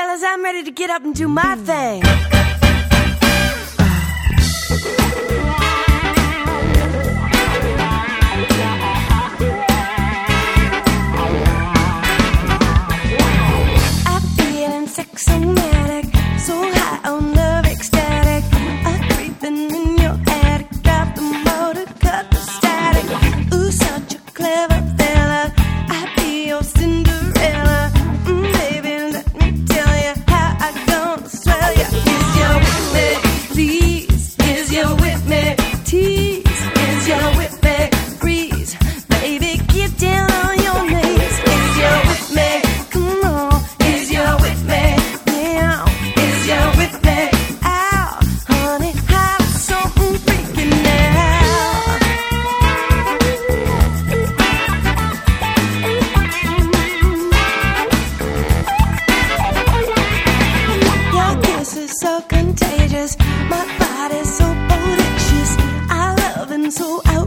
fellas, I'm ready to get up and do my thing. I'm feeling sexomatic, so high on love ecstatic. I'm creeping in your attic, got the motor, cut the static. Ooh, such a clever fella, I'd be your Cinderella. Baby, let me tell you how I gonna swell ya. Is you with me? Please, is you with me? Tease, is you with me? Freeze, baby, get down on your knees. Is you with me? Come on, is you with me? Now, is you with me? Ow, honey, have something freaking now. Your kiss is so contagious, my body's so bodacious. I love and so I